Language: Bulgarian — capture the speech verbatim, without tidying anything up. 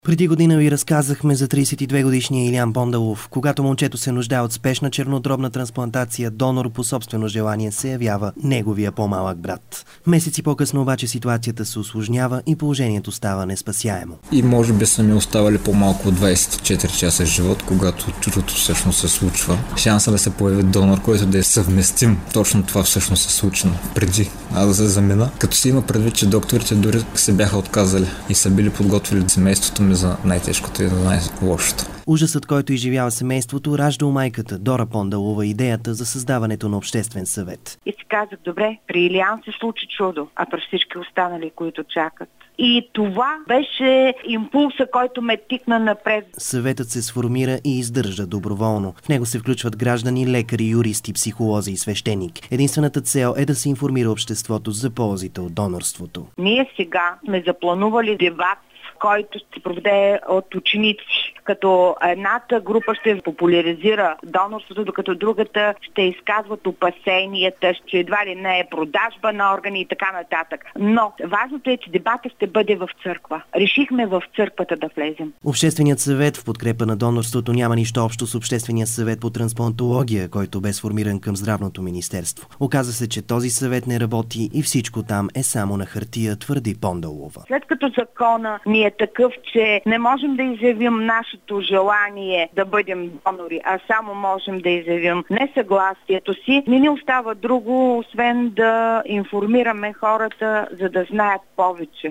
Преди година ви разказахме за тридесет и две годишния Илиян Пондалов. Когато момчето се нуждае от спешна чернодробна трансплантация, донор по собствено желание се явява неговия по-малък брат. Месеци по-късно обаче ситуацията се усложнява и положението става неспасяемо. И може би са ми оставали по-малко от двадесет и четири часа живот, когато чудото всъщност се случва. Шанса да се появи донор, който да е съвместим. Точно това всъщност се случи преди аз да се замина. Като си има предвид, че докторите дори се бяха отказали и са били подготвили семейството ми за най-тежкото и за най-лошото. Ужасът, който изживява семейството, ражда у майката Дора Пондалова идеята за създаването на обществен съвет. И си казах, добре, при Илиян се случи чудо, а при всички останали, които чакат. И това беше импулса, който ме тикна напред. Съветът се сформира и издържа доброволно. В него се включват граждани, лекари, юристи, психолози и свещеник. Единствената цел е да се информира обществото за ползите от донорството. Ние сега сме запланували дебат, който ще се проведе от ученици. Като едната група ще популяризира донорството, докато другата ще изказват опасенията, че едва ли не е продажба на органи и така нататък. Но важното е, че дебата ще бъде в църква. Решихме в църквата да влезем. Общественият съвет в подкрепа на донорството няма нищо общо с Обществения съвет по трансплантология, който бе сформиран към Здравното министерство. Оказа се, че този съвет не работи и всичко там е само на хартия, твърди Пондалова. След като закона ни е такъв, че не можем да изявим нашето желание да бъдем донори, а само можем да изявим несъгласието си, не ни остава друго, освен да информираме хората, за да знаят повече.